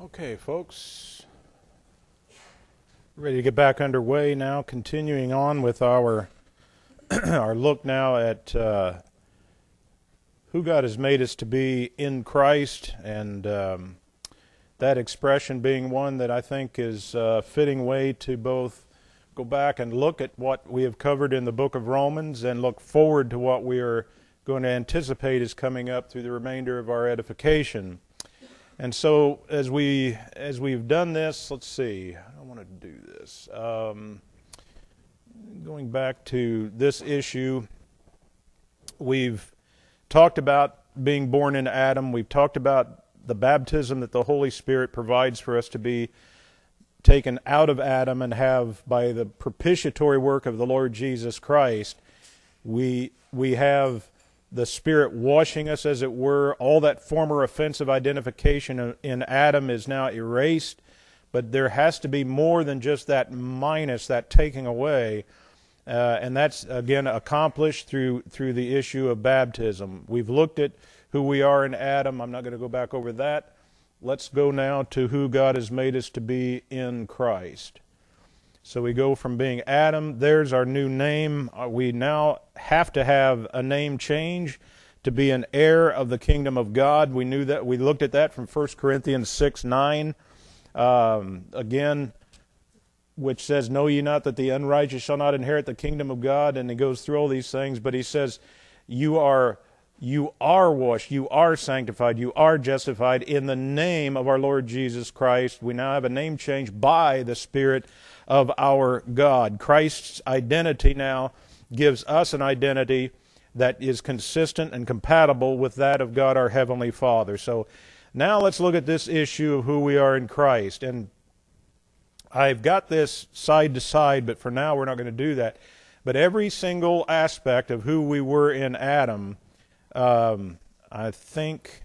Okay, folks, ready to get back underway now, continuing on with our our look now at who God has made us to be in Christ, and that expression being one that I think is a fitting way to both go back and look at what we have covered in the book of Romans and look forward to what we are going to anticipate is coming up through the remainder of our edification. And so, as we've done this, let's see. I don't want to do this. Going back to this issue, we've talked about being born in Adam. We've talked about the baptism that the Holy Spirit provides for us to be taken out of Adam and have, by the propitiatory work of the Lord Jesus Christ, we have the Spirit washing us, as it were. All that former offensive identification in Adam is now erased, but there has to be more than just that minus, that taking away, and that's, again, accomplished through the issue of baptism. We've looked at who we are in Adam. I'm not going to go back over that. Let's go now to who God has made us to be in Christ. So we go from being Adam, there's our new name. We now have to have a name change to be an heir of the kingdom of God. We knew that. We looked at that from 1 Corinthians 6:9. Again, which says, "Know ye not that the unrighteous shall not inherit the kingdom of God?" And he goes through all these things, but he says, you are washed, you are sanctified, you are justified in the name of our Lord Jesus Christ. We now have a name change by the Spirit of our God. Christ's identity now gives us an identity that is consistent and compatible with that of God our Heavenly Father. So now let's look at this issue of who we are in Christ. And I've got this side to side, but for now we're not going to do that. But every single aspect of who we were in Adam, I think,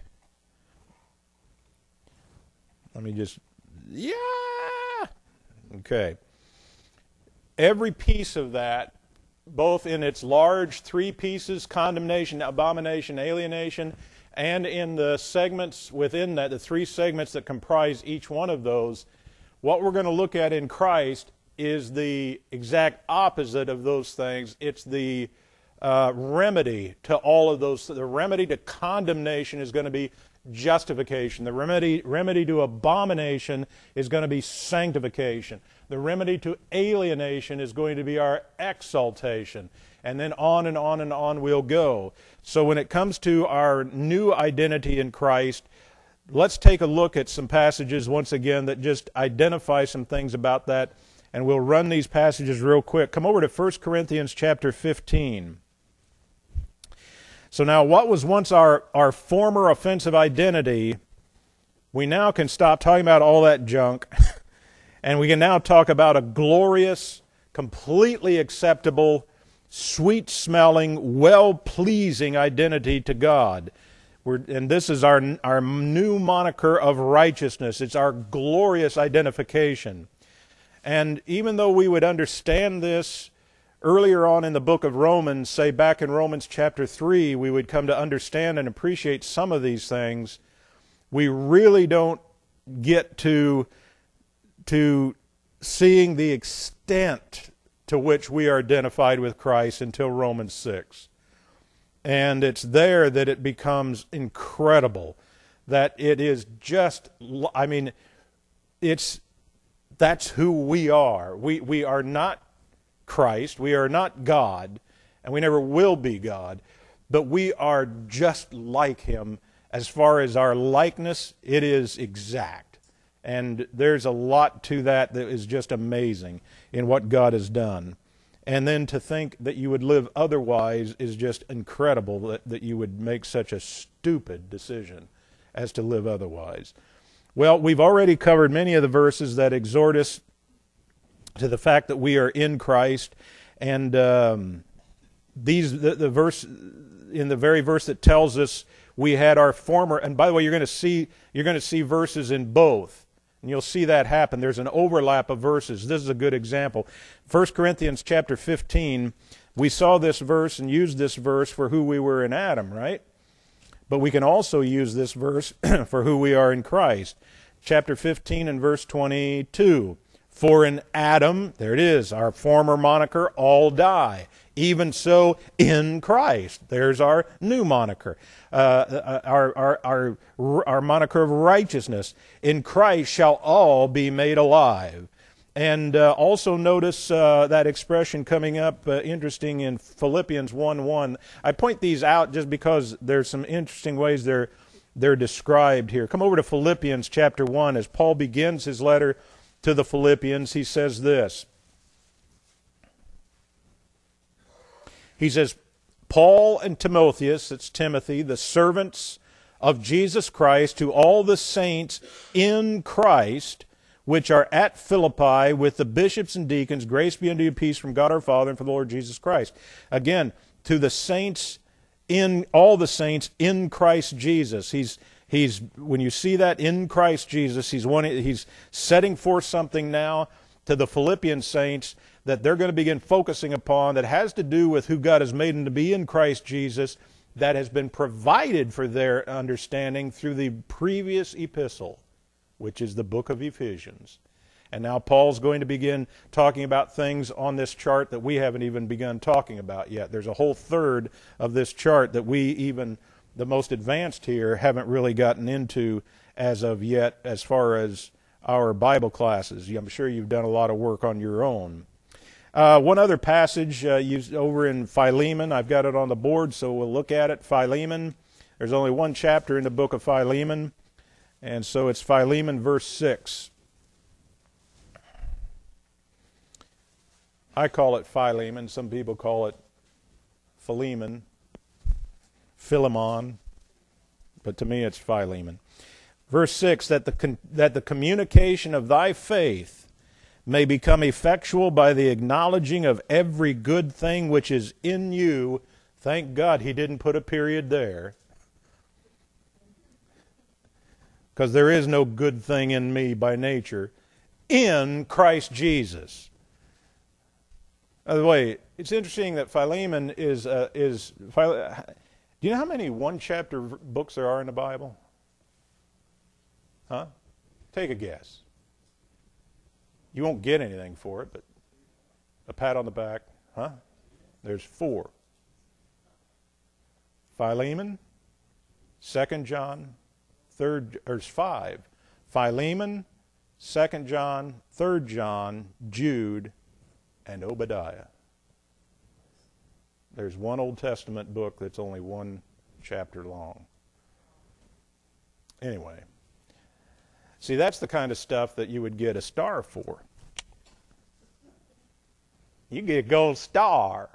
okay. Every piece of that, both in its large three pieces, condemnation, abomination, alienation, and in the segments within that, the three segments that comprise each one of those, what we're going to look at in Christ is the exact opposite of those things. It's the remedy to all of those. The remedy to condemnation is going to be justification. The remedy to abomination is going to be sanctification. The remedy to alienation is going to be our exaltation. And then on and on and on we'll go. So when it comes to our new identity in Christ, let's take a look at some passages once again that just identify some things about that. And we'll run these passages real quick. Come over to 1 Corinthians chapter 15. So now what was once our former offensive identity, we now can stop talking about all that junk, and we can now talk about a glorious, completely acceptable, sweet-smelling, well-pleasing identity to God. And this is our new moniker of righteousness. It's our glorious identification. And even though we would understand this earlier on in the book of Romans, say back in Romans chapter 3, we would come to understand and appreciate some of these things, we really don't get to seeing the extent to which we are identified with Christ until Romans 6. And it's there that it becomes incredible, that it is just, that's who we are. We are not Christ, we are not God, and we never will be God, but we are just like Him. As far as our likeness, it is exact. And there's a lot to that is just amazing in what God has done. And then to think that you would live otherwise is just incredible, that you would make such a stupid decision as to live otherwise. Well, we've already covered many of the verses that exhort us to the fact that we are in Christ, and the verse, in the very verse that tells us we had our former, and by the way, you're going to see verses in both, and you'll see that happen. There's an overlap of verses. This is a good example. 1 Corinthians chapter 15, we saw this verse and used this verse for who we were in Adam, right? But we can also use this verse for who we are in Christ. chapter 15 and verse 22. For in Adam, there it is, our former moniker, all die. Even so in Christ. There's our new moniker, our moniker of righteousness. In Christ shall all be made alive. And also notice that expression coming up, interesting, in Philippians 1:1. I point these out just because there's some interesting ways they're described here. Come over to Philippians chapter 1. As Paul begins his letter to the Philippians, he says this. He says, Paul and Timotheus, it's Timothy, the servants of Jesus Christ, to all the saints in Christ, which are at Philippi, with the bishops and deacons, grace be unto you, peace from God our Father and from the Lord Jesus Christ. Again, to the saints all the saints in Christ Jesus. He's when you see that in Christ Jesus, he's setting forth something now to the Philippian saints that they're going to begin focusing upon that has to do with who God has made them to be in Christ Jesus, that has been provided for their understanding through the previous epistle, which is the book of Ephesians. And now Paul's going to begin talking about things on this chart that we haven't even begun talking about yet. There's a whole third of this chart that we, even the most advanced here, haven't really gotten into as of yet as far as our Bible classes. I'm sure you've done a lot of work on your own. One other passage over in Philemon. I've got it on the board, so we'll look at it. Philemon. There's only one chapter in the book of Philemon, and so it's Philemon verse 6. I call it Philemon. Some people call it Philemon, Philemon, but to me it's Philemon. Verse 6, that the communication of thy faith may become effectual by the acknowledging of every good thing which is in you. Thank God he didn't put a period there, because there is no good thing in me by nature, in Christ Jesus. By the way, it's interesting that Philemon is do you know how many one-chapter books there are in the Bible? Huh? Take a guess. You won't get anything for it, but a pat on the back. Huh? There's 4. Philemon, 2 John, 5. Philemon, 2 John, 3 John, Jude, and Obadiah. There's one Old Testament book that's only 1 chapter long. Anyway, see, that's the kind of stuff that you would get a star for. You get a gold star.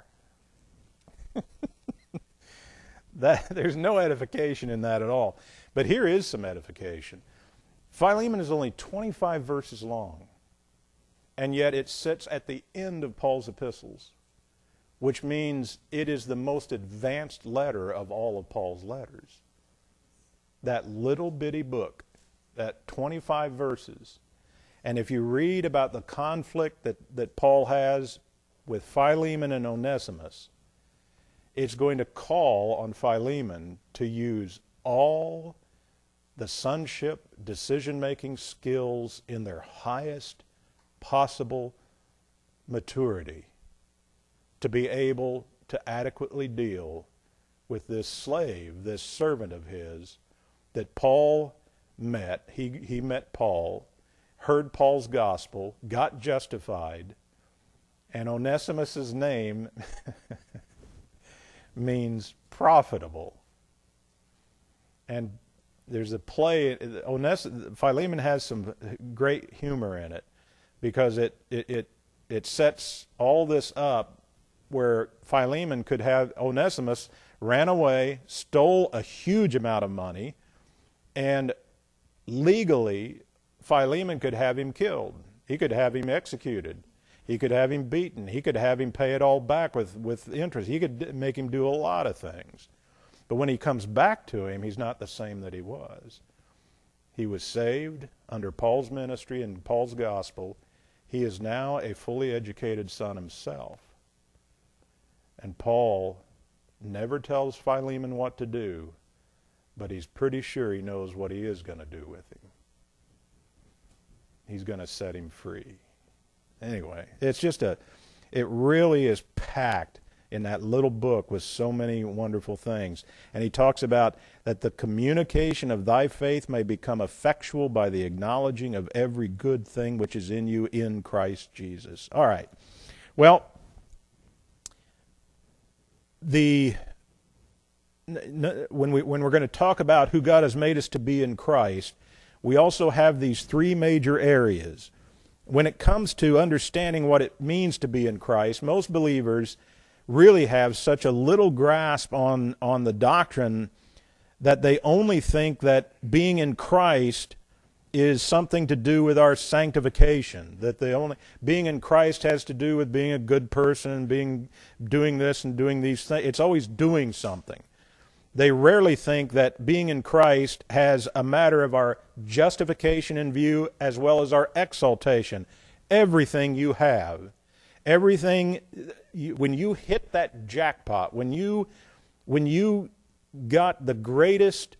There's no edification in that at all. But here is some edification. Philemon is only 25 verses long, and yet it sits at the end of Paul's epistles, which means it is the most advanced letter of all of Paul's letters. That little bitty book, that 25 verses. And if you read about the conflict that Paul has with Philemon and Onesimus, it's going to call on Philemon to use all the sonship, decision-making skills in their highest possible maturity to be able to adequately deal with this slave, this servant of his, that Paul met. He met Paul, heard Paul's gospel, got justified, and Onesimus's name means profitable. And there's a play, Philemon has some great humor in it, because it sets all this up where Philemon could have, Onesimus ran away, stole a huge amount of money, and legally Philemon could have him killed. He could have him executed. He could have him beaten. He could have him pay it all back with interest. He could make him do a lot of things. But when he comes back to him, he's not the same that he was. He was saved under Paul's ministry and Paul's gospel. He is now a fully educated son himself. And Paul never tells Philemon what to do, but he's pretty sure he knows what he is going to do with him. He's going to set him free. Anyway, it really is packed in that little book with so many wonderful things. And he talks about that the communication of thy faith may become effectual by the acknowledging of every good thing which is in you in Christ Jesus. All right. Well, when we're going to talk about who God has made us to be in Christ, we also have these three major areas. When it comes to understanding what it means to be in Christ, most believers really have such a little grasp on the doctrine that they only think that being in Christ is something to do with our sanctification, that being in Christ has to do with being a good person, doing this and doing these things. It's always doing something. They rarely think that being in Christ has a matter of our justification in view as well as our exaltation. Everything you have, everything, when you hit that jackpot, when you got the greatest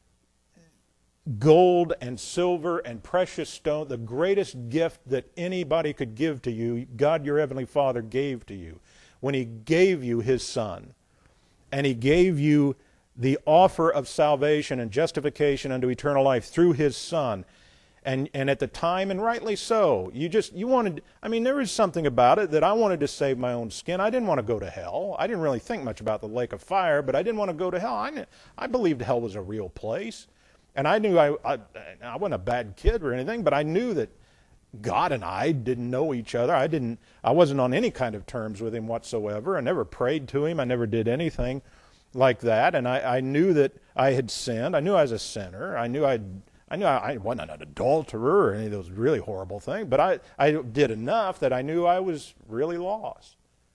gold and silver and precious stone, the greatest gift that anybody could give to you, God your Heavenly Father gave to you. When He gave you His Son, and He gave you the offer of salvation and justification unto eternal life through His Son, and at the time, and rightly so, you wanted, there was something about it that I wanted to save my own skin. I didn't want to go to hell. I didn't really think much about the lake of fire, but I didn't want to go to hell. I believed hell was a real place. And I knew I wasn't a bad kid or anything, but I knew that God and I didn't know each other. I wasn't on any kind of terms with Him whatsoever. I never prayed to Him. I never did anything like that. And I knew that I had sinned. I knew I was a sinner. I knew I wasn't an adulterer or any of those really horrible things, but I did enough that I knew I was really lost.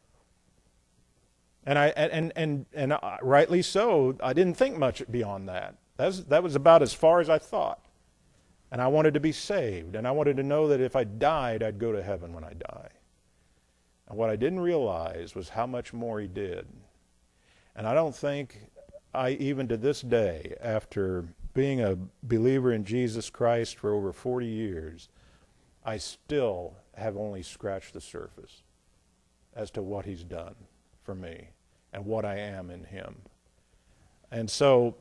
And rightly so, I didn't think much beyond that. That was about as far as I thought. And I wanted to be saved, and I wanted to know that if I died, I'd go to heaven when I die. And what I didn't realize was how much more He did. And I don't think even to this day, after being a believer in Jesus Christ for over 40 years, I still have only scratched the surface as to what He's done for me and what I am in Him. And so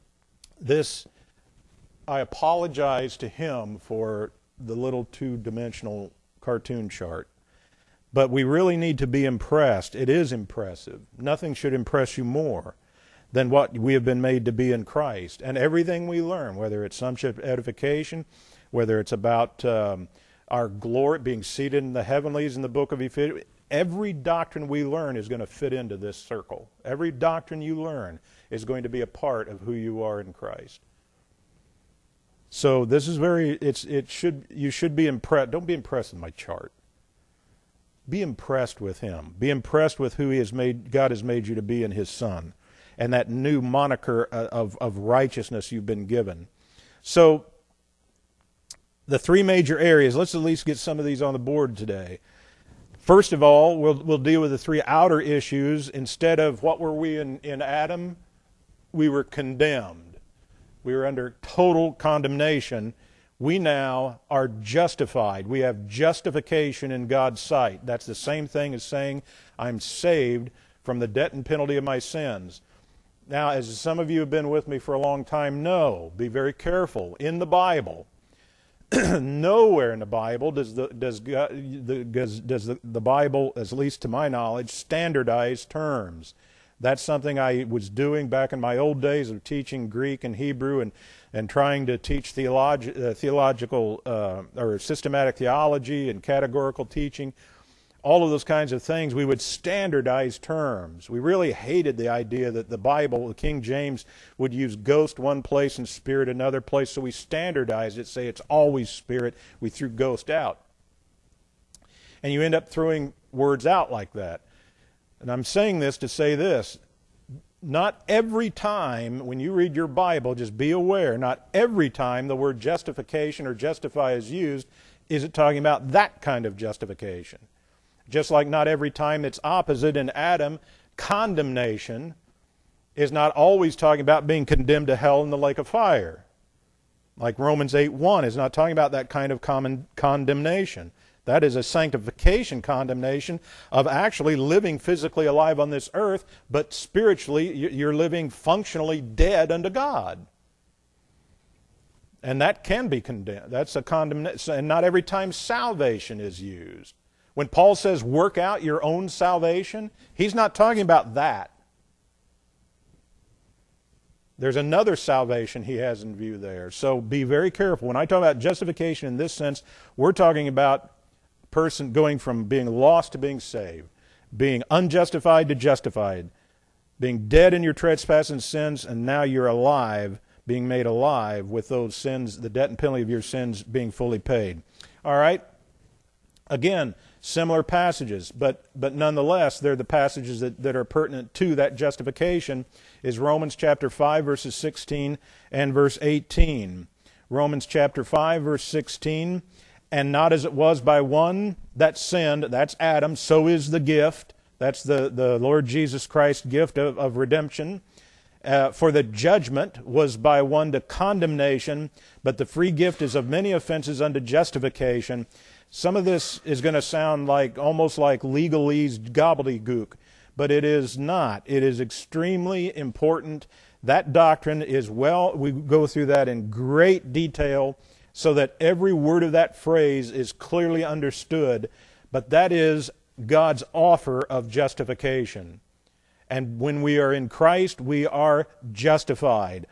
I apologize to him for the little two-dimensional cartoon chart. But we really need to be impressed. It is impressive. Nothing should impress you more than what we have been made to be in Christ. And everything we learn, whether it's sonship edification, whether it's about our glory, being seated in the heavenlies in the book of Ephesians, every doctrine we learn is going to fit into this circle. Every doctrine you learn is going to be a part of who you are in Christ. So this is you should be impressed. Don't be impressed with my chart. Be impressed with Him. Be impressed with who God has made you to be in His Son, and that new moniker of righteousness you've been given. So the three major areas, let's at least get some of these on the board today. First of all, we'll deal with the three outer issues. Instead of what were we in Adam, we were condemned. We were under total condemnation. We now are justified. We have justification in God's sight. That's the same thing as saying I'm saved from the debt and penalty of my sins. Now, as some of you have been with me for a long time know, be very careful. In the Bible, nowhere in the Bible does the Bible, at least to my knowledge, standardize terms. That's something I was doing back in my old days of teaching Greek and Hebrew and trying to teach theological or systematic theology and categorical teaching. All of those kinds of things, we would standardize terms. We really hated the idea that the Bible, the King James, would use ghost one place and spirit another place, so we standardized it, say it's always spirit. We threw ghost out. And you end up throwing words out like that. And I'm saying this to say this. Not every time when you read your Bible, just be aware, not every time the word justification or justify is used, is it talking about that kind of justification. Just like not every time it's opposite in Adam, condemnation is not always talking about being condemned to hell in the lake of fire. Like Romans 8:1 is not talking about that kind of common condemnation. That is a sanctification condemnation of actually living physically alive on this earth, but spiritually you're living functionally dead unto God. And that can be condemned. That's a condemnation. And not every time salvation is used. When Paul says work out your own salvation, he's not talking about that. There's another salvation he has in view there. So be very careful. When I talk about justification in this sense, we're talking about a person going from being lost to being saved, being unjustified to justified, being dead in your trespasses and sins, and now you're alive, being made alive with those sins, the debt and penalty of your sins being fully paid. All right? Again, similar passages, but nonetheless, they're the passages that are pertinent to that justification, is Romans chapter 5, verses 16 and verse 18. Romans chapter 5, verse 16, and not as it was by one that sinned, that's Adam, so is the gift, that's the Lord Jesus Christ's gift of redemption. For the judgment was by one to condemnation, but the free gift is of many offenses unto justification. Some of this is going to sound like almost like legalese gobbledygook, but it is not. It is extremely important. That doctrine is we go through that in great detail so that every word of that phrase is clearly understood, but that is God's offer of justification. And when we are in Christ, we are justified.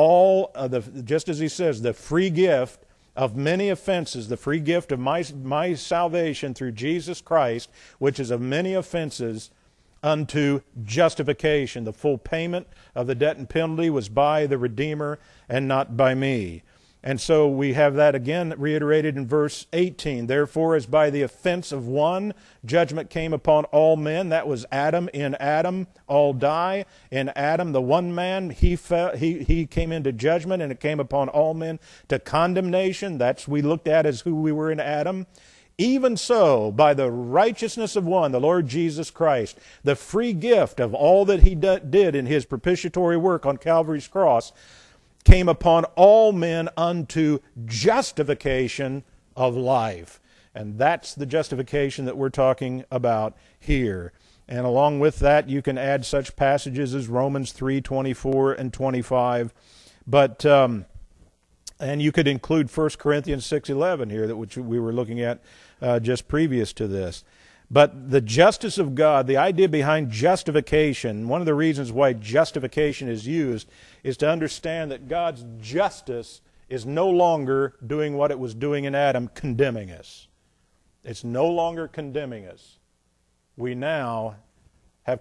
Just as he says, the free gift of many offenses, the free gift of my salvation through Jesus Christ, which is of many offenses, unto justification. The full payment of the debt and penalty was by the Redeemer and not by me. And so we have that again reiterated in verse 18. Therefore, as by the offense of one, judgment came upon all men. That was Adam. In Adam, all die. In Adam, the one man, he came into judgment, and it came upon all men to condemnation. That's we looked at as who we were in Adam. Even so, by the righteousness of one, the Lord Jesus Christ, the free gift of all that he did in his propitiatory work on Calvary's cross, came upon all men unto justification of life. And that's the justification that we're talking about here. And along with that, you can add such passages as Romans 3:24 and 25. But and you could include 1 Corinthians 6:11 here, which we were looking at just previous to this. But the justice of God, the idea behind justification, one of the reasons why justification is used is to understand that God's justice is no longer doing what it was doing in Adam, condemning us. It's no longer condemning us. We now have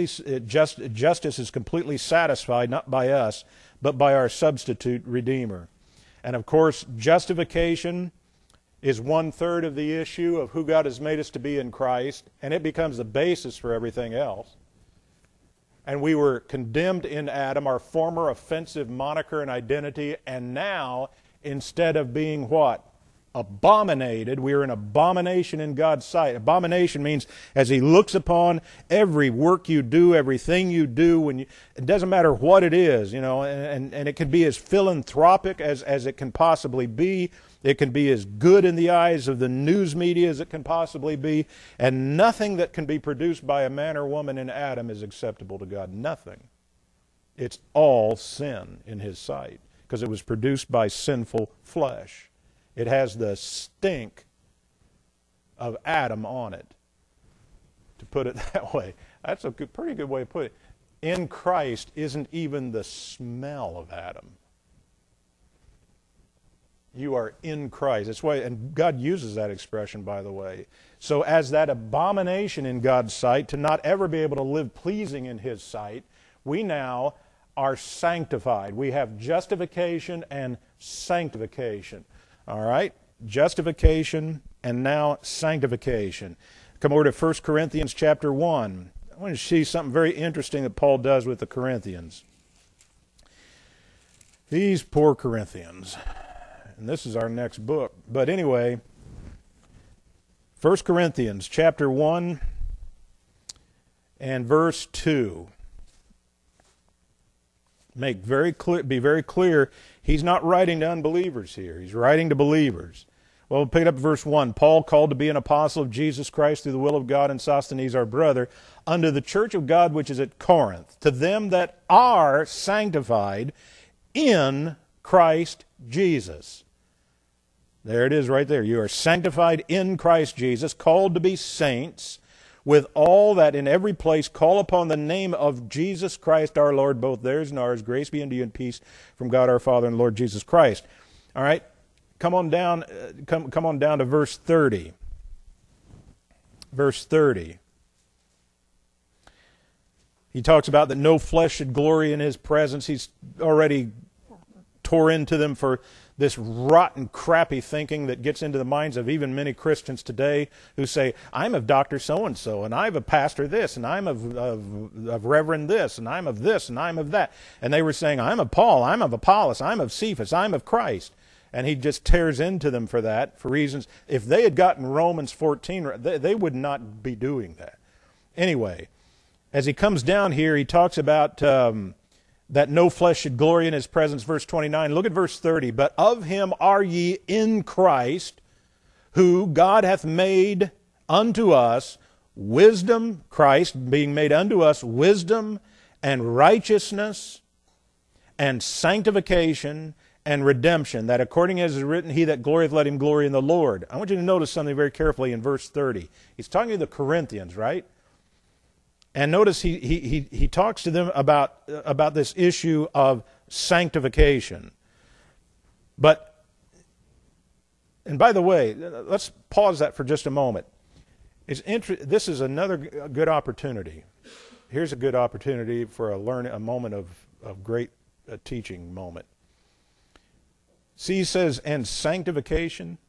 justice is completely satisfied, not by us, but by our substitute Redeemer. And of course, justification is 1/3 of the issue of who God has made us to be in Christ, and it becomes the basis for everything else. And we were condemned in Adam, our former offensive moniker and identity, and now, instead of being what? Abominated, we are an abomination in God's sight. Abomination means as he looks upon every work you do, everything you do, it doesn't matter what it is, and it can be as philanthropic as it can possibly be. It can be as good in the eyes of the news media as it can possibly be, and nothing that can be produced by a man or woman in Adam is acceptable to God. Nothing. It's all sin in his sight because it was produced by sinful flesh. It has the stink of Adam on it, to put it that way. That's a pretty good way to put it. In Christ isn't even the smell of Adam. You are in Christ. That's why, and God uses that expression, by the way. So as that abomination in God's sight, to not ever be able to live pleasing in his sight, we now are sanctified. We have justification and sanctification. All right? Justification and now sanctification. Come over to 1 Corinthians chapter 1. I want to see something very interesting that Paul does with the Corinthians. These poor Corinthians. And this is our next book. But anyway, 1 Corinthians chapter 1 and verse 2. be very clear, he's not writing to unbelievers here. He's writing to believers. Well, we'll pick it up at verse 1. Paul, called to be an apostle of Jesus Christ through the will of God, and Sosthenes our brother, unto the church of God which is at Corinth, to them that are sanctified in Christ Jesus. There it is right there. You are sanctified in Christ Jesus, called to be saints, with all that in every place call upon the name of Jesus Christ our Lord, both theirs and ours. Grace be unto you and peace from God our Father and Lord Jesus Christ. All right, come on down to verse 30. Verse 30. He talks about that no flesh should glory in his presence. He's already tore into them for this rotten, crappy thinking that gets into the minds of even many Christians today who say, I'm of Dr. So-and-so, and I'm of Pastor this, and I'm of Reverend this, and I'm of this, and I'm of that. And they were saying, I'm of Paul, I'm of Apollos, I'm of Cephas, I'm of Christ. And he just tears into them for that, for reasons. If they had gotten Romans 14, they would not be doing that. Anyway, as he comes down here, he talks about that no flesh should glory in his presence, verse 29. Look at verse 30. But of him are ye in Christ, who God hath made unto us wisdom, Christ being made unto us wisdom and righteousness and sanctification and redemption, that according as is written, he that glorieth, let him glory in the Lord. I want you to notice something very carefully in verse 30. He's talking to the Corinthians, right? And notice he talks to them about this issue of sanctification. And by the way, let's pause that for just a moment. This is another good opportunity. Here's a good opportunity for a moment of great teaching moment. See, he says, and sanctification.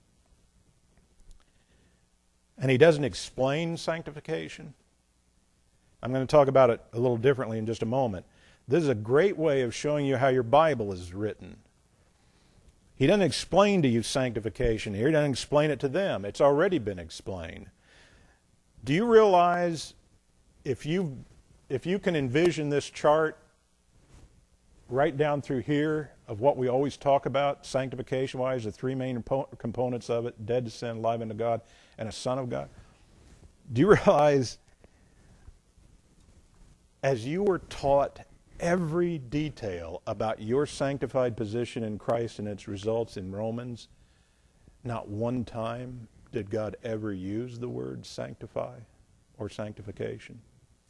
And he doesn't explain sanctification. I'm going to talk about it a little differently in just a moment. This is a great way of showing you how your Bible is written. He doesn't explain to you sanctification here. He doesn't explain it to them. It's already been explained. Do you realize if you can envision this chart right down through here of what we always talk about sanctification-wise, the three main components of it, dead to sin, alive unto God, and a son of God? Do you realize as you were taught every detail about your sanctified position in Christ and its results in Romans, not one time did God ever use the word sanctify or sanctification?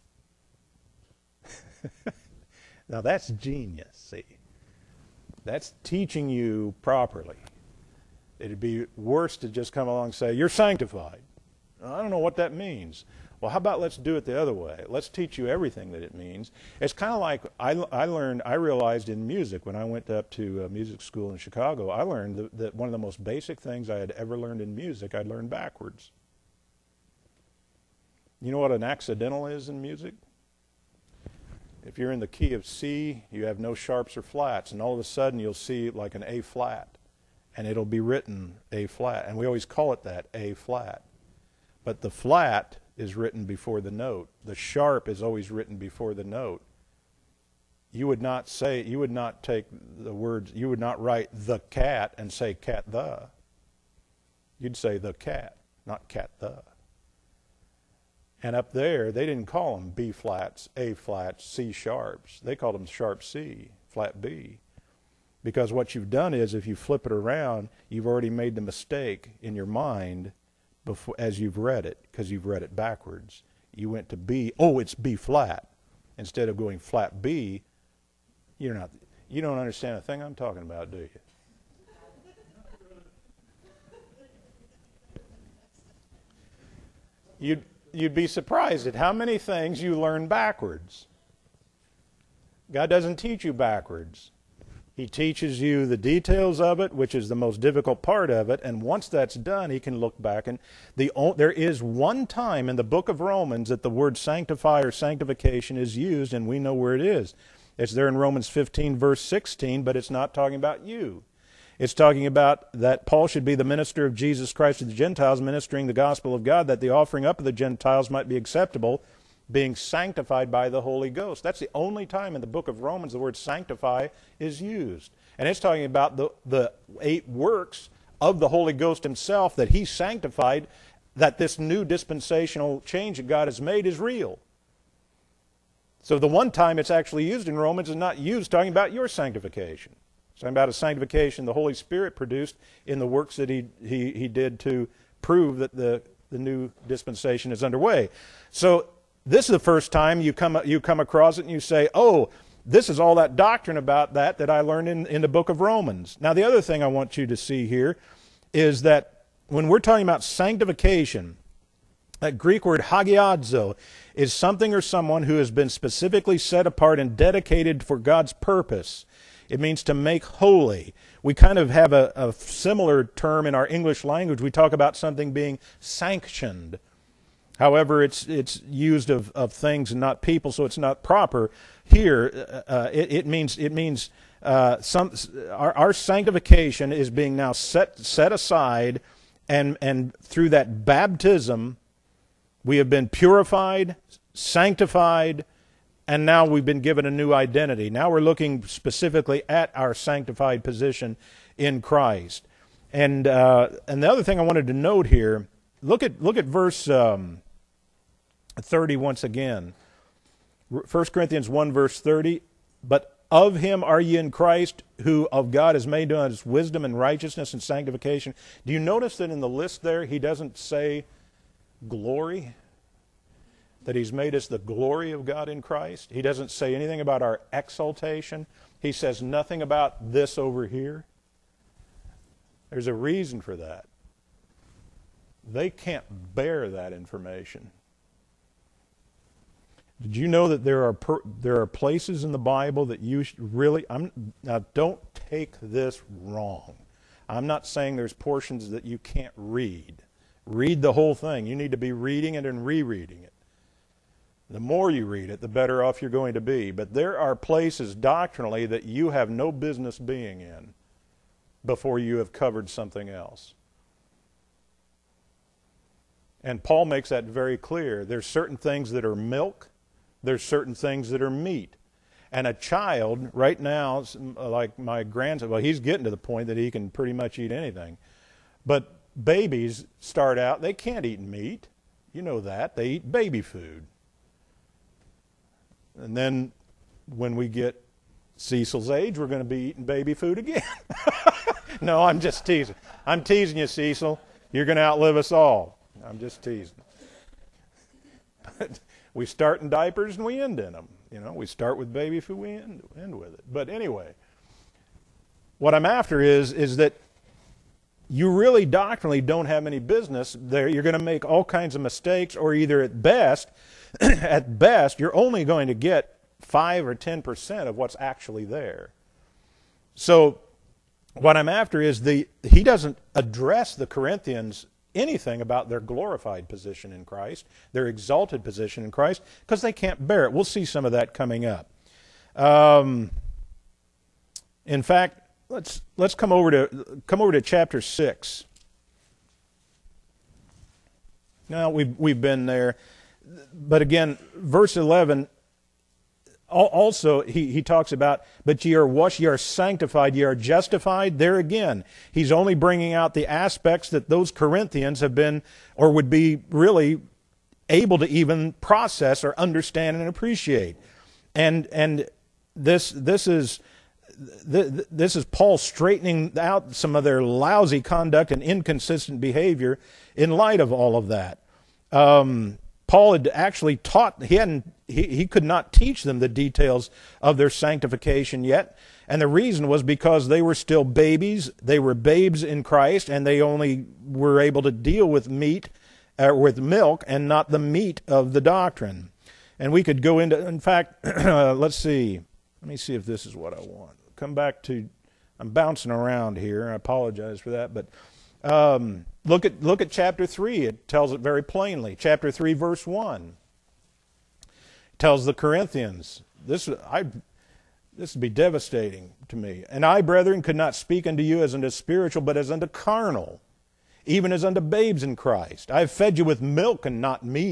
Now that's genius, see. That's teaching you properly. It'd be worse to just come along and say, you're sanctified. I don't know what that means. Well, how about let's do it the other way? Let's teach you everything that it means. It's kind of like I realized in music when I went up to music school in Chicago, I learned that one of the most basic things I had ever learned in music, I'd learned backwards. You know what an accidental is in music? If you're in the key of C, you have no sharps or flats, and all of a sudden you'll see like an A flat, and it'll be written A flat, and we always call it that, A flat. But the flat is written before the note. The sharp is always written before the note. You would not take the words, you would not write the cat and say cat the. You'd say the cat, not cat the. And up there, they didn't call them B flats, A flats, C sharps. They called them sharp C, flat B. Because what you've done is, if you flip it around, you've already made the mistake in your mind before, as you've read it, because you've read it backwards. You went to B, oh, it's B flat. Instead of going flat B, you don't understand a thing I'm talking about, do you? You'd be surprised at how many things you learn backwards. God doesn't teach you backwards. He teaches you the details of it, which is the most difficult part of it, and once that's done, he can look back. And there is one time in the book of Romans that the word sanctify or sanctification is used, and we know where it is. It's there in Romans 15, verse 16, but it's not talking about you. It's talking about that Paul should be the minister of Jesus Christ to the Gentiles, ministering the gospel of God, that the offering up of the Gentiles might be acceptable, being sanctified by the Holy Ghost. That's the only time in the book of Romans the word sanctify is used. And it's talking about the 8 works of the Holy Ghost himself that he sanctified, that this new dispensational change that God has made is real. So the one time it's actually used in Romans is not used talking about your sanctification. It's talking about a sanctification the Holy Spirit produced in the works that he did to prove that the new dispensation is underway. So this is the first time you come across it and you say, oh, this is all that doctrine about that I learned in the book of Romans. Now, the other thing I want you to see here is that when we're talking about sanctification, that Greek word hagiadzo is something or someone who has been specifically set apart and dedicated for God's purpose. It means to make holy. We kind of have a similar term in our English language. We talk about something being sanctioned. However, it's used of things and not people, so it's not proper. Here, it means our sanctification is being now set aside, and through that baptism, we have been purified, sanctified, and now we've been given a new identity. Now we're looking specifically at our sanctified position in Christ. And the other thing I wanted to note here, look at verse 30 once again. 1 Corinthians 1 verse 30, but of him are ye in Christ, who of God is made to us wisdom and righteousness and sanctification. Do you notice that in the list there he doesn't say glory? That he's made us the glory of God in Christ? He doesn't say anything about our exaltation. He says nothing about this over here. There's a reason for that. They can't bear that information. Did you know that there are places in the Bible that you really... now, don't take this wrong. I'm not saying there's portions that you can't read. Read the whole thing. You need to be reading it and rereading it. The more you read it, the better off you're going to be. But there are places doctrinally that you have no business being in before you have covered something else. And Paul makes that very clear. There's certain things that are milk. There's certain things that are meat. And a child, right now, like my grandson, well, he's getting to the point that he can pretty much eat anything. But babies start out, they can't eat meat. You know that. They eat baby food. And then when we get Cecil's age, we're going to be eating baby food again. No, I'm just teasing. I'm teasing you, Cecil. You're going to outlive us all. I'm just teasing. But we start in diapers and we end in them. You know, we start with baby food, we end with it. But anyway, what I'm after is that you really doctrinally don't have any business there. You're going to make all kinds of mistakes, or either at best, you're only going to get 5 or 10% of what's actually there. So what I'm after is he doesn't address the Corinthians anything about their glorified position in Christ, their exalted position in Christ, because they can't bear it. We'll see some of that coming up. In fact, let's come over to chapter 6. Now we've been there, but again, verse 11. Also, he talks about, but ye are washed, ye are sanctified, ye are justified. There again, he's only bringing out the aspects that those Corinthians have been, or would be really able to even process or understand and appreciate. And this is Paul straightening out some of their lousy conduct and inconsistent behavior in light of all of that. Paul had actually taught, he could not teach them the details of their sanctification yet. And the reason was because they were still babies. They were babes in Christ, and they only were able to deal with with milk and not the meat of the doctrine. And we could go into, in fact, let's see. Let me see if this is what I want. Come back to, I'm bouncing around here. I apologize for that, but look at chapter 3. It tells it very plainly. Chapter 3, verse 1. It tells the Corinthians, this would be devastating to me. And I, brethren, could not speak unto you as unto spiritual, but as unto carnal, even as unto babes in Christ. I have fed you with milk and not meat,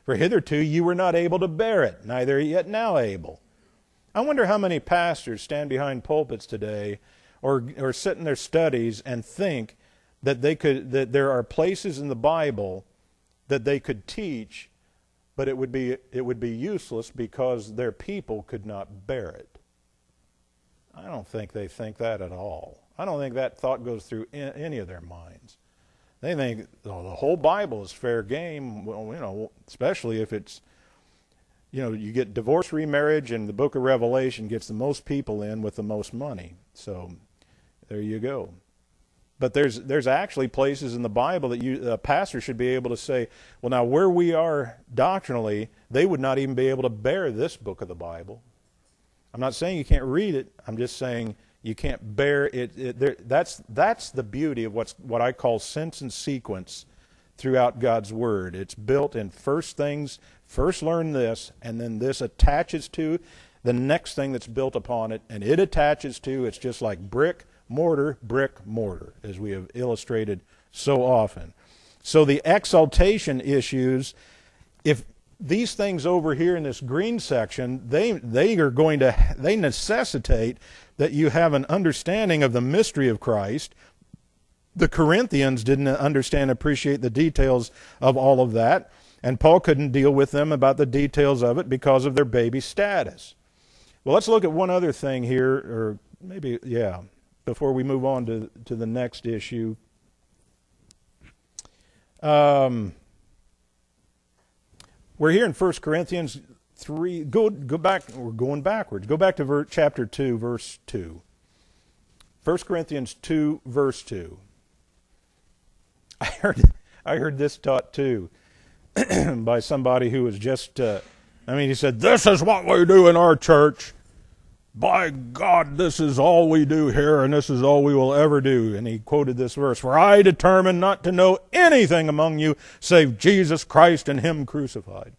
For hitherto you were not able to bear it, neither yet now able. I wonder how many pastors stand behind pulpits today or sit in their studies and think that that there are places in the Bible that they could teach, but it would be useless because their people could not bear it. I don't think they think that at all. I don't think that thought goes through any of their minds. They think, oh, the whole Bible is fair game. Well, especially if it's, you get divorce, remarriage, and the book of Revelation gets the most people in with the most money. So there you go. But there's actually places in the Bible that a pastor should be able to say, well, now where we are doctrinally, they would not even be able to bear this book of the Bible. I'm not saying you can't read it. I'm just saying you can't bear it. That's the beauty of what I call sense and sequence throughout God's Word. It's built in first learn this, and then this attaches to the next thing that's built upon it, and it attaches to, it's just like brick, mortar, as we have illustrated so often. So the exaltation issues, if these things over here in this green section, they necessitate that you have an understanding of the mystery of Christ. The Corinthians didn't understand, appreciate the details of all of that, and Paul couldn't deal with them about the details of it because of their baby status. Well, let's look at one other thing here, or maybe, before we move on to the next issue. We're here in 1 Corinthians 3. Go back. We're going backwards. Go back to chapter 2, verse 2. 1 Corinthians 2, verse 2. I heard this taught too by somebody who was just, he said, this is what we do in our church. By God, this is all we do here, and this is all we will ever do. And he quoted this verse, for I determined not to know anything among you save Jesus Christ and Him crucified.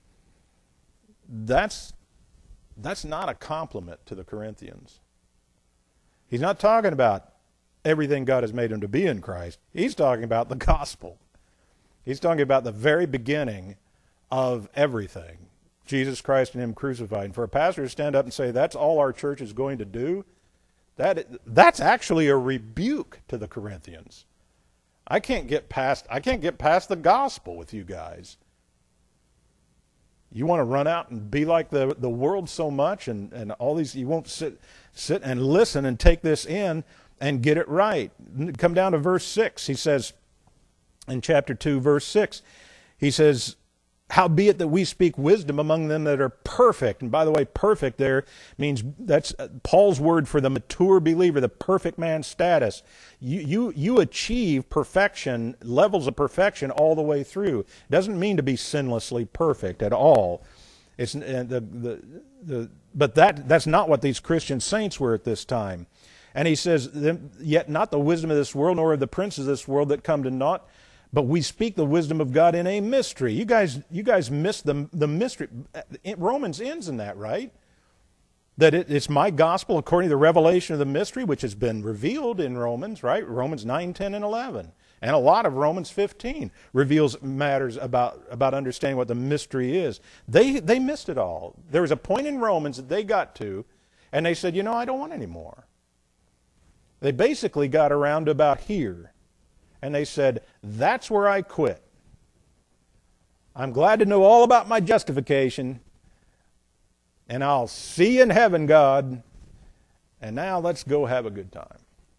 That's not a compliment to the Corinthians. He's not talking about everything God has made him to be in Christ. He's talking about the gospel. He's talking about the very beginning of everything. Jesus Christ and Him crucified. And for a pastor to stand up and say that's all our church is going to do, that's actually a rebuke to the Corinthians. I can't get past the gospel with you guys. You want to run out and be like the world so much and all these, you won't sit and listen and take this in and get it right. Come down to verse 6. He says in chapter 2, verse 6, he says, howbeit that we speak wisdom among them that are perfect. And by the way, perfect there means, that's Paul's word for the mature believer, the perfect man status. You achieve perfection, levels of perfection all the way through. It doesn't mean to be sinlessly perfect at all. It's but that's not what these Christian saints were at this time. And he says, yet not the wisdom of this world, nor of the princes of this world that come to naught, but we speak the wisdom of God in a mystery. You guys missed the mystery. Romans ends in that, right? That it's my gospel according to the revelation of the mystery, which has been revealed in Romans, right? Romans 9, 10, and 11. And a lot of Romans 15 reveals matters about understanding what the mystery is. They missed it all. There was a point in Romans that they got to, and they said, I don't want any more. They basically got around to about here. And they said, that's where I quit. I'm glad to know all about my justification. And I'll see you in heaven, God. And now let's go have a good time.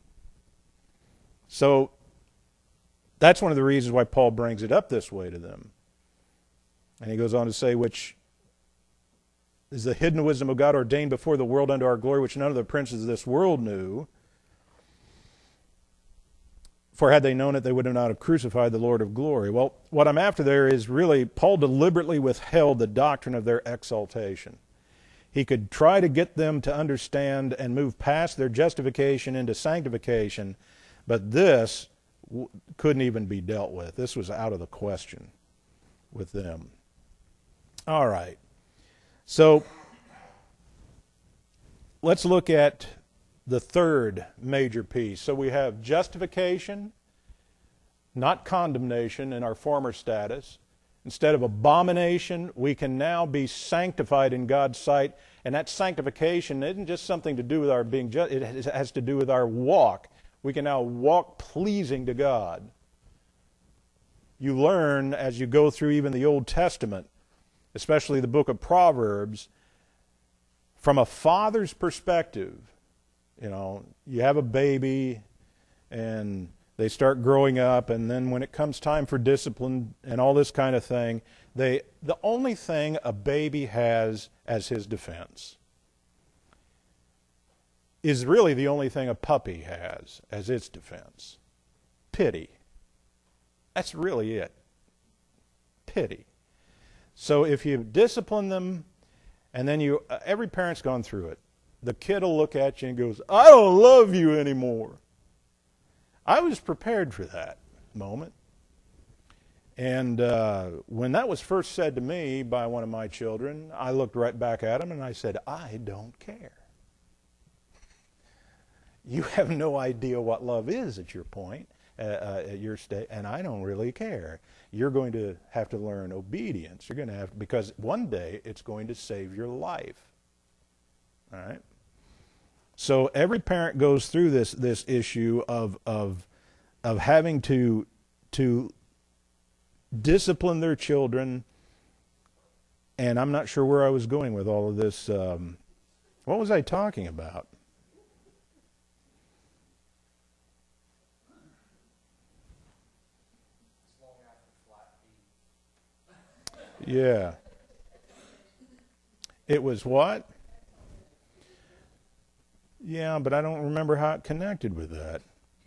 So that's one of the reasons why Paul brings it up this way to them. And he goes on to say, which is the hidden wisdom of God ordained before the world unto our glory, which none of the princes of this world knew. For had they known it, they would not have crucified the Lord of glory. Well, what I'm after there is really, Paul deliberately withheld the doctrine of their exaltation. He could try to get them to understand and move past their justification into sanctification, but this couldn't even be dealt with. This was out of the question with them. All right. So let's look at the third major piece. So we have justification, not condemnation in our former status. Instead of abomination, we can now be sanctified in God's sight. And that sanctification isn't just something to do with our being just, it has to do with our walk. We can now walk pleasing to God. You learn as you go through even the Old Testament, especially the book of Proverbs, from a father's perspective. You know, you have a baby and they start growing up, and then when it comes time for discipline and all this kind of thing, the only thing a baby has as his defense is really the only thing a puppy has as its defense. Pity. That's really it. Pity. So if you discipline them, and then every parent's gone through it, the kid will look at you and goes, "I don't love you anymore." I was prepared for that moment. And when that was first said to me by one of my children, I looked right back at him and I said, "I don't care. You have no idea what love is at your point, at your state, and I don't really care. You're going to have to learn obedience. You're going to have, because one day it's going to save your life." All right? So every parent goes through this issue of having to discipline their children, and I'm not sure where I was going with all of this. What was I talking about? Yeah. It was what? Yeah, but I don't remember how it connected with that.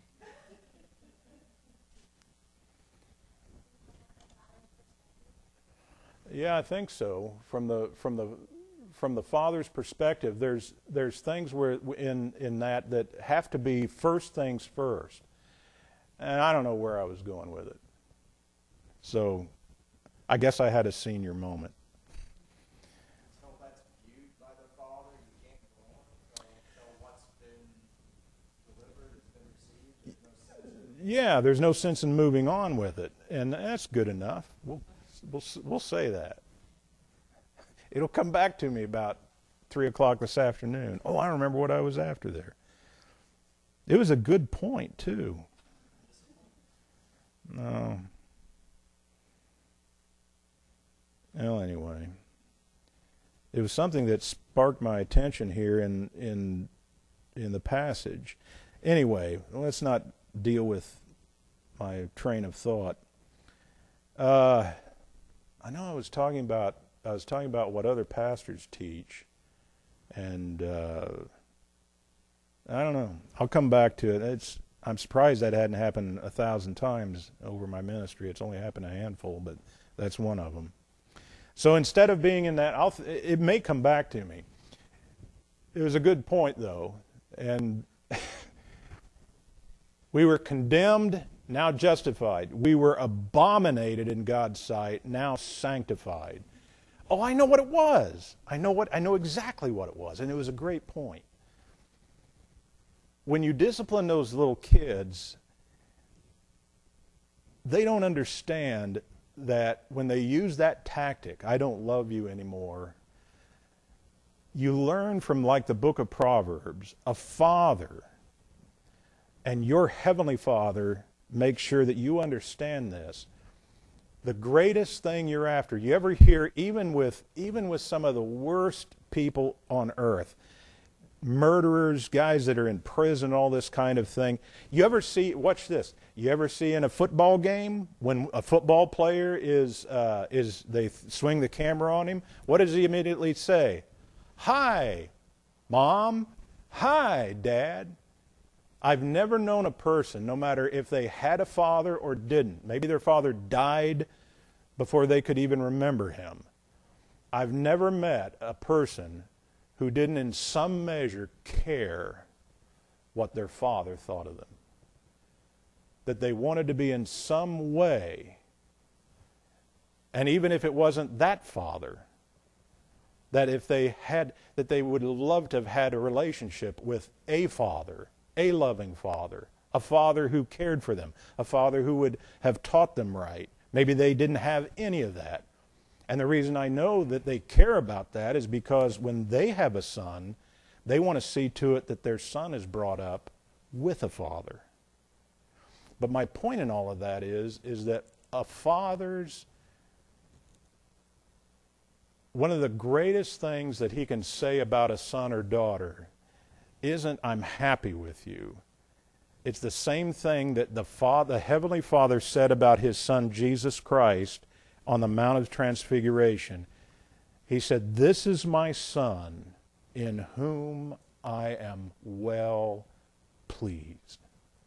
Yeah, I think so. From the father's perspective, there's things where in that have to be first things first. And I don't know where I was going with it. So I guess I had a senior moment. So that's viewed by the Father, you can't go on. So what's been delivered, it's been received, there's no sense. Yeah, there's no sense in moving on with it, and that's good enough. We'll say that. It'll come back to me about 3 o'clock this afternoon. Oh, I remember what I was after there. It was a good point too. No. Well, anyway, it was something that sparked my attention here in the passage. Anyway, let's not deal with my train of thought. I know I was talking about what other pastors teach, and I don't know. I'll come back to it. I'm surprised that hadn't happened 1,000 times over my ministry. It's only happened a handful, but that's one of them. So instead of being in that, it may come back to me. It was a good point, though. And we were condemned, now justified. We were abominated in God's sight, now sanctified. Oh, I know what it was. I know exactly what it was, and it was a great point. When you discipline those little kids, they don't understand that when they use that tactic, "I don't love you anymore," you learn from, like the book of Proverbs, a father, and your heavenly Father makes sure that you understand this. The greatest thing you're after, you ever hear, even with some of the worst people on earth, murderers, guys that are in prison, all this kind of thing. You ever see, watch this, you ever see in a football game when a football player they swing the camera on him, what does he immediately say? "Hi, Mom. Hi, Dad." I've never known a person, no matter if they had a father or didn't, maybe their father died before they could even remember him. I've never met a person who didn't in some measure care what their father thought of them. That they wanted to be in some way, and even if it wasn't that father, that if they had, that they would love to have had a relationship with a father, a loving father, a father who cared for them, a father who would have taught them right, Maybe they didn't have any of that. And the reason I know that they care about that is because when they have a son, they want to see to it that their son is brought up with a father. But my point in all of that is that a father's, one of the greatest things that he can say about a son or daughter isn't, "I'm happy with you." It's the same thing that the Heavenly Father said about His Son Jesus Christ on the Mount of Transfiguration. He said, "This is my Son in whom I am well pleased."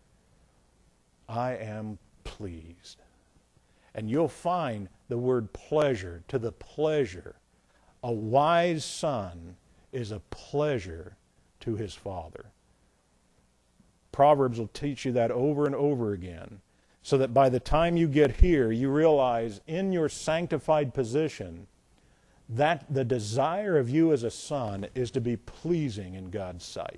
I am pleased. And you'll find the word pleasure, to the pleasure. A wise son is a pleasure to his father. Proverbs will teach you that over and over again, so that by the time you get here, you realize in your sanctified position that the desire of you as a son is to be pleasing in God's sight.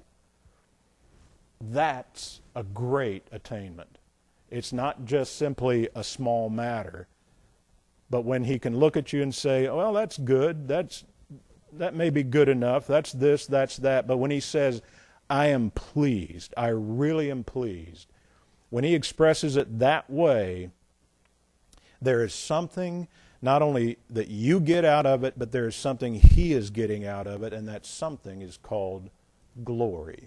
That's a great attainment. It's not just simply a small matter, but when He can look at you and say, "Well, that's good, that may be good enough, that's this, that's that," but when He says, "I am pleased, I really am pleased," when He expresses it that way, there is something not only that you get out of it, but there is something He is getting out of it, and that something is called glory.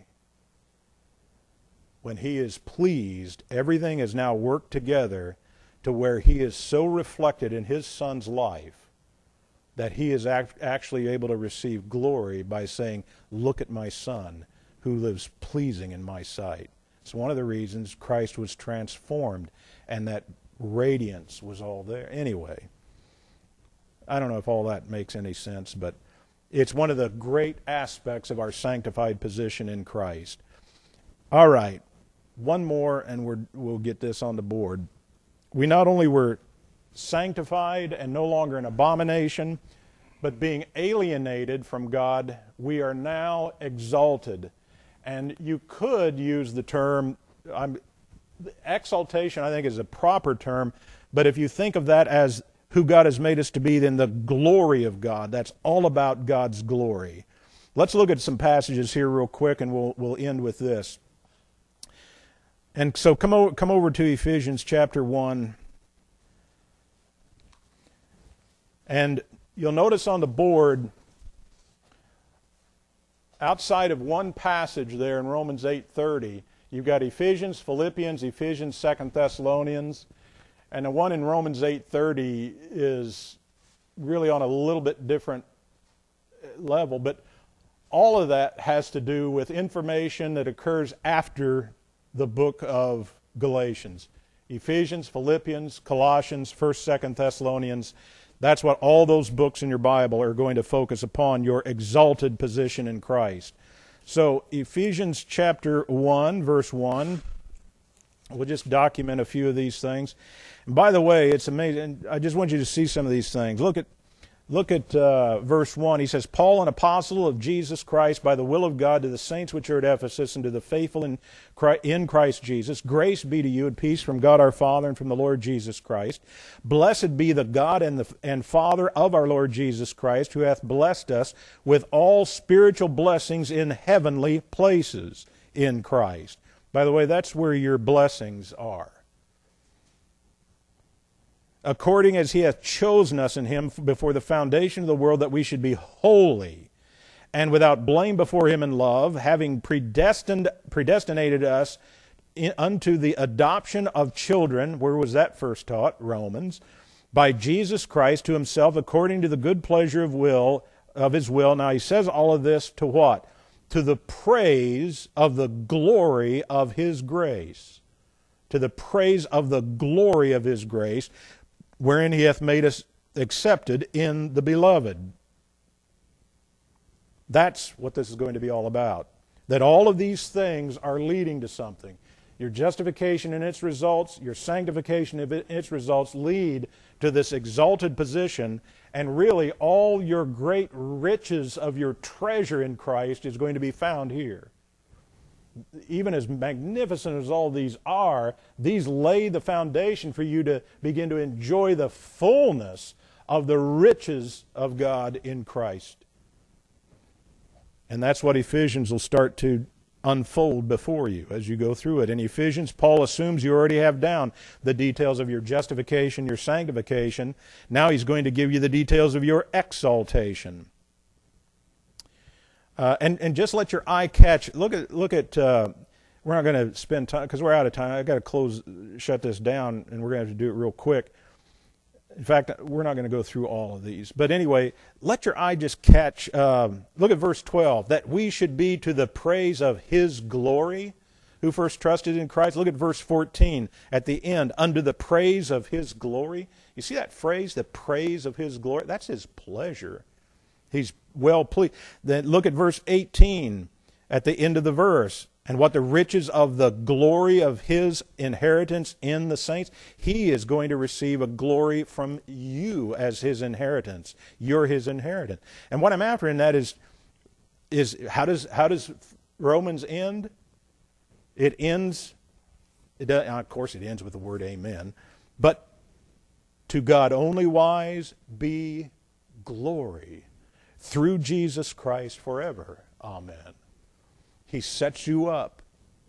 When He is pleased, everything is now worked together to where He is so reflected in His Son's life that He is actually able to receive glory by saying, "Look at my Son who lives pleasing in my sight." It's one of the reasons Christ was transformed and that radiance was all there. Anyway, I don't know if all that makes any sense, but it's one of the great aspects of our sanctified position in Christ. All right, one more and we'll get this on the board. We not only were sanctified and no longer an abomination, but being alienated from God, we are now exalted. And you could use the term, exaltation I think is a proper term, but if you think of that as who God has made us to be, then the glory of God, that's all about God's glory. Let's look at some passages here real quick and we'll end with this. And so come over to Ephesians chapter 1. And you'll notice on the board, outside of one passage there in Romans 8:30, you've got Ephesians, Philippians, Ephesians, 2 Thessalonians. And the one in Romans 8:30 is really on a little bit different level. But all of that has to do with information that occurs after the book of Galatians. Ephesians, Philippians, Colossians, 1st, 2nd Thessalonians. That's what all those books in your Bible are going to focus upon, your exalted position in Christ. So Ephesians chapter 1, verse 1. We'll just document a few of these things. And by the way, it's amazing. I just want you to see some of these things. Look at verse 1. He says, "Paul, an apostle of Jesus Christ, by the will of God, to the saints which are at Ephesus, and to the faithful in Christ Jesus, grace be to you and peace from God our Father and from the Lord Jesus Christ. Blessed be the God and Father of our Lord Jesus Christ, who hath blessed us with all spiritual blessings in heavenly places in Christ." By the way, that's where your blessings are. "According as He hath chosen us in Him before the foundation of the world, that we should be holy and without blame before Him in love, having predestinated us unto the adoption of children." Where was that first taught? Romans. "By Jesus Christ to Himself, according to the good pleasure of His will." Now he says all of this to what? To the praise of the glory of His grace. To the praise of the glory of His grace, wherein He hath made us accepted in the Beloved. That's what this is going to be all about. That all of these things are leading to something. Your justification and its results, your sanctification and its results lead to this exalted position, and really all your great riches of your treasure in Christ is going to be found here. even as magnificent as all these are, these lay the foundation for you to begin to enjoy the fullness of the riches of God in Christ. And that's what Ephesians will start to unfold before you as you go through it. In Ephesians, Paul assumes you already have down the details of your justification, your sanctification. Now he's going to give you the details of your exaltation. And just let your eye catch. Look at. We're not going to spend time because we're out of time. I've got to shut this down, and we're going to have to do it real quick. In fact, we're not going to go through all of these. But anyway, let your eye just catch. Look at verse 12. That we should be to the praise of His glory, who first trusted in Christ. Look at verse 14 at the end. Under the praise of His glory. You see that phrase, the praise of His glory? That's His pleasure. He's well pleased. Then look at verse 18 at the end of the verse. And what the riches of the glory of His inheritance in the saints. He is going to receive a glory from you as His inheritance. You're His inheritance. And what I'm after in that is how does Romans end? It ends, of course it ends with the word amen. But to God only wise be glory through Jesus Christ forever. Amen. He sets you up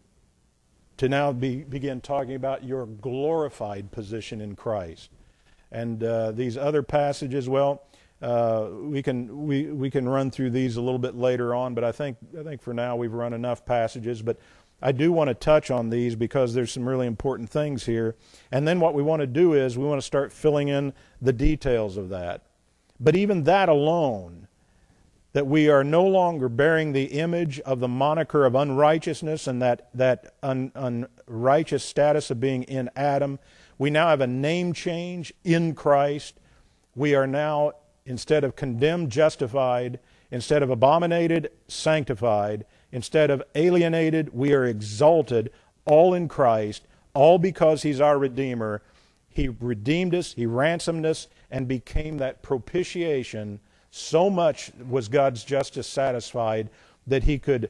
to now begin talking about your glorified position in Christ. And these other passages, well, we can run through these a little bit later on, but I think for now we've run enough passages. But I do want to touch on these because there's some really important things here. And then what we want to do is we want to start filling in the details of that. But even that alone, that we are no longer bearing the image of the moniker of unrighteousness and that unrighteous status of being in Adam. We now have a name change in Christ. We are now, instead of condemned, justified. Instead of abominated, sanctified. Instead of alienated, we are exalted, all in Christ, all because He's our Redeemer. He redeemed us, He ransomed us, and became that propitiation. So much was God's justice satisfied that He could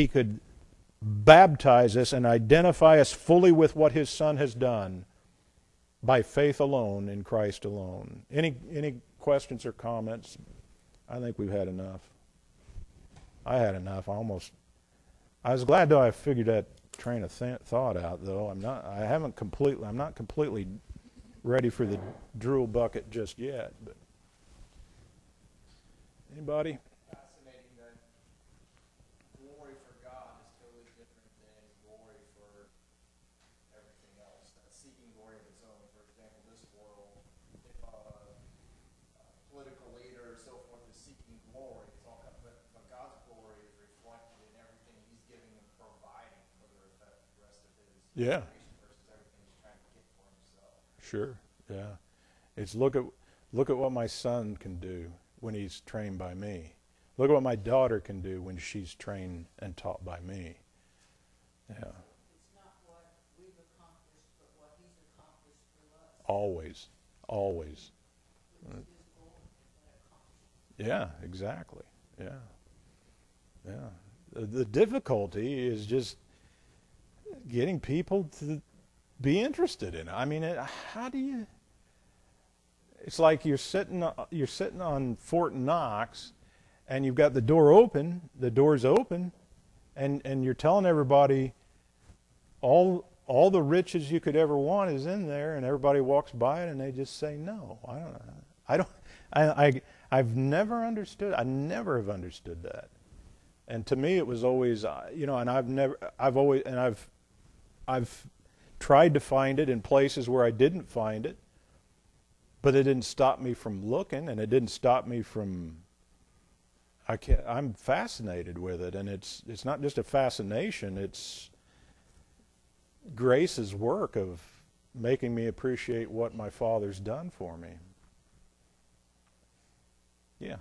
baptize us and identify us fully with what His Son has done by faith alone in Christ alone. Any questions or comments? I think we've had enough. I had enough. I was glad though I figured that train of thought out though. I'm not completely ready for the drool bucket just yet. But anybody? Fascinating that glory for God is totally different than glory for everything else. Seeking glory of its own. For example, this world, if a political leader or so forth is seeking glory, it's all but God's glory is reflected in everything He's giving and providing for the rest of His Yeah. creation versus everything He's trying to get for Himself. Sure. Yeah. It's look at what my son can do when he's trained by me. Look at what my daughter can do when she's trained and taught by me. Yeah. It's not what we've accomplished, but what He's accomplished through us. Always. It's His glory that accomplished. Yeah, exactly. Yeah. Yeah. The difficulty is just getting people to be interested in it. I mean, how do you... It's like you're sitting on Fort Knox, and you've got the door's open, and you're telling everybody all the riches you could ever want is in there, and everybody walks by it and they just say no. I've never understood. I never have understood that. And to me, it was always, and I've tried to find it in places where I didn't find it. But it didn't stop me from looking, and it didn't stop me from... I'm fascinated with it, and it's not just a fascination, it's grace's work of making me appreciate what my Father's done for me. Yeah.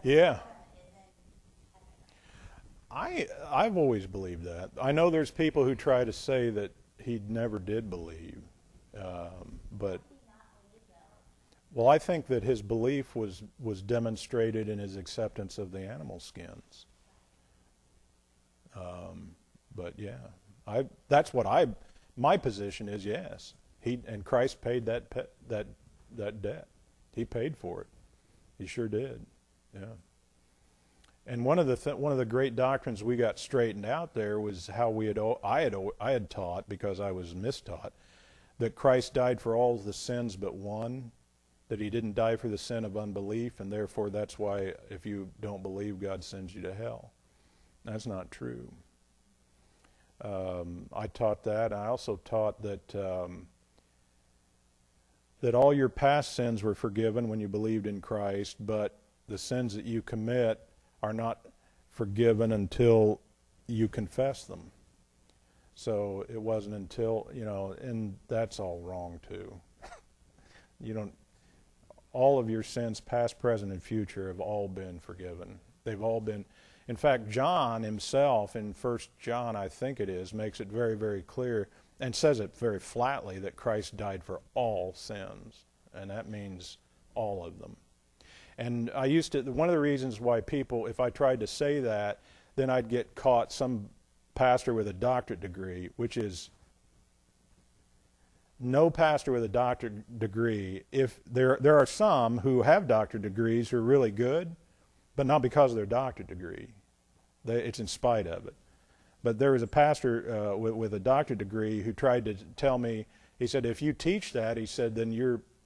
Yeah. I've always believed that. I know there's people who try to say that he never did believe, but well, I think that his belief was demonstrated in his acceptance of the animal skins. But yeah, my position is yes. And Christ paid that debt. He paid for it. He sure did. Yeah. And one of the great doctrines we got straightened out there was how I had taught, because I was mistaught, that Christ died for all the sins but one, that he didn't die for the sin of unbelief, and therefore that's why if you don't believe, God sends you to hell. That's not true. I taught that. I also taught that all your past sins were forgiven when you believed in Christ, but the sins that you commit are not forgiven until you confess them. So it wasn't until, and that's all wrong too. All of your sins, past, present, and future, have all been forgiven. They've all been. In fact, John himself, in 1 John, I think it is, makes it very, very clear and says it very flatly that Christ died for all sins, and that means all of them. And one of the reasons why people, if I tried to say that, then I'd get caught, some pastor with a doctorate degree, which is no pastor with a doctorate degree. If there are some who have doctorate degrees who are really good, but not because of their doctorate degree. It's in spite of it. But there was a pastor with a doctorate degree who tried to tell me, he said, if you teach that, he said, then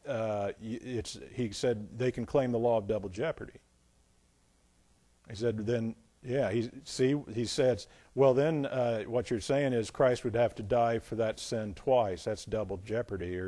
he said, they can claim the law of double jeopardy. He said, then, yeah, he says, well, then what you're saying is Christ would have to die for that sin twice. That's double jeopardy.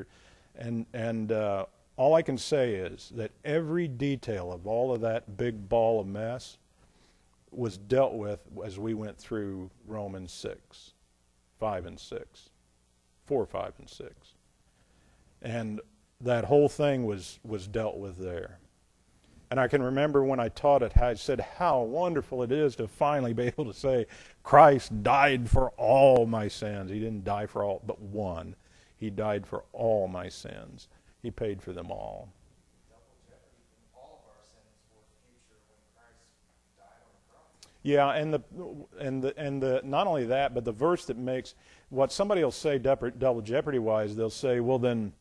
All I can say is that every detail of all of that big ball of mess was dealt with as we went through Romans 6, 5 and 6, 4, 5, and 6. And that whole thing was dealt with there. And I can remember when I taught it, I said how wonderful it is to finally be able to say, Christ died for all my sins. He didn't die for all but one. He died for all my sins. He paid for them all. Double jeopardy from all of our sins were future when Christ died on the cross. Yeah, and the not only that, but the verse that makes what somebody will say double jeopardy wise, they'll say, well then,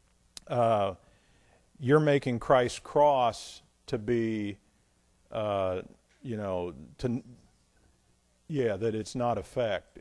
you're making Christ's cross to be, that it's not effect.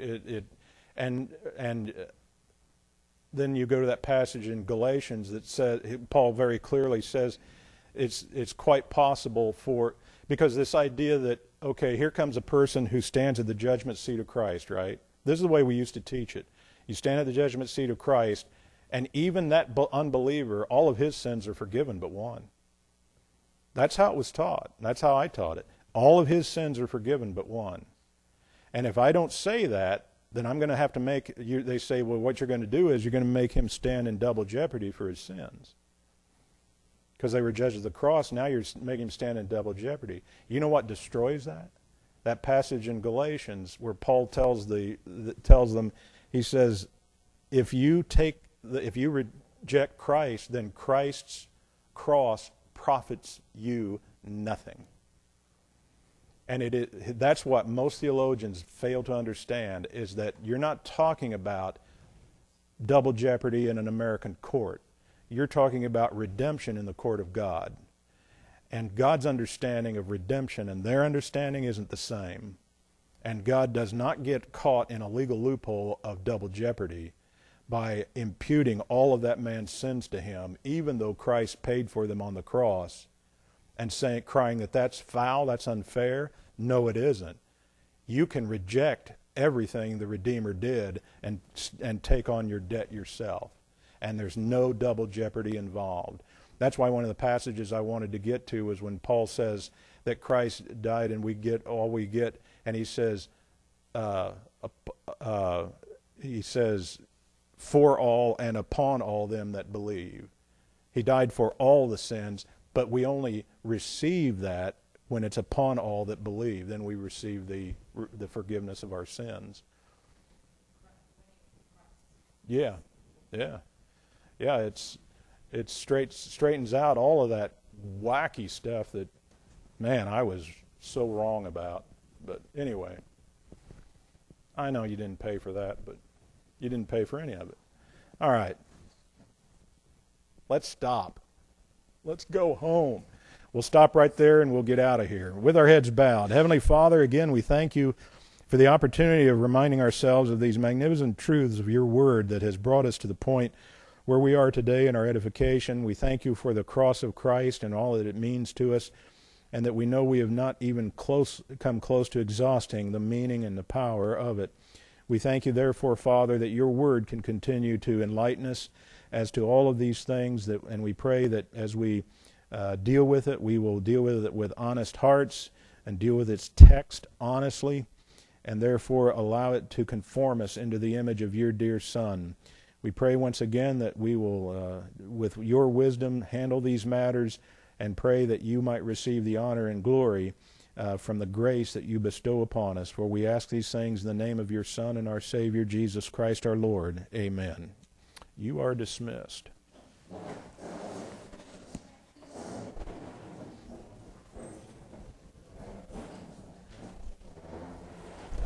Then you go to that passage in Galatians that says, Paul very clearly says, it's quite possible because this idea that, okay, here comes a person who stands at the judgment seat of Christ, right? This is the way we used to teach it. You stand at the judgment seat of Christ, and even that unbeliever, all of his sins are forgiven but one. That's how it was taught. That's how I taught it. All of his sins are forgiven but one. And if I don't say that, then I'm going to have to they say, well, what you're going to do is you're going to make him stand in double jeopardy for his sins. Because they were judged at the cross, now you're making him stand in double jeopardy. You know what destroys that? That passage in Galatians where Paul tells them, he says, if you reject Christ, then Christ's cross profits you nothing. And that's what most theologians fail to understand, is that you're not talking about double jeopardy in an American court. You're talking about redemption in the court of God. And God's understanding of redemption and their understanding isn't the same. And God does not get caught in a legal loophole of double jeopardy by imputing all of that man's sins to him, even though Christ paid for them on the cross, and crying that that's foul, that's unfair. No, it isn't. You can reject everything the Redeemer did and take on your debt yourself. And there's no double jeopardy involved. That's why one of the passages I wanted to get to was when Paul says that Christ died and we get all we get, and he says, for all and upon all them that believe. He died for all the sins, but we only receive that when it's upon all that believe, then we receive the forgiveness of our sins. Yeah, yeah, yeah. It straightens out all of that wacky stuff that, man, I was so wrong about. But anyway, I know you didn't pay for that, but you didn't pay for any of it. All right, let's stop. Let's go home. We'll stop right there and we'll get out of here with our heads bowed. Heavenly Father, again, we thank you for the opportunity of reminding ourselves of these magnificent truths of your word that has brought us to the point where we are today in our edification. We thank you for the cross of Christ and all that it means to us, and that we know we have not even come close to exhausting the meaning and the power of it. We thank you, therefore, Father, that your word can continue to enlighten us as to all of these things, and we pray that as we deal with it, we will deal with it with honest hearts and deal with its text honestly, and therefore allow it to conform us into the image of your dear Son. We pray once again that we will, with your wisdom, handle these matters, and pray that you might receive the honor and glory from the grace that you bestow upon us. For we ask these things in the name of your Son and our Savior, Jesus Christ our Lord. Amen. You are dismissed.